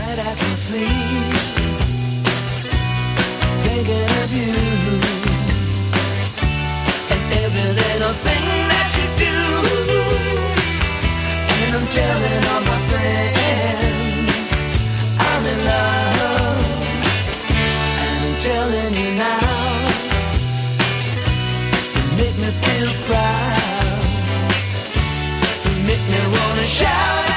night I can sleep thinking of you and every little thing that you do. And I'm telling all my friends I'm in love, and I'm telling you now. You make me feel proud, you make me wanna shout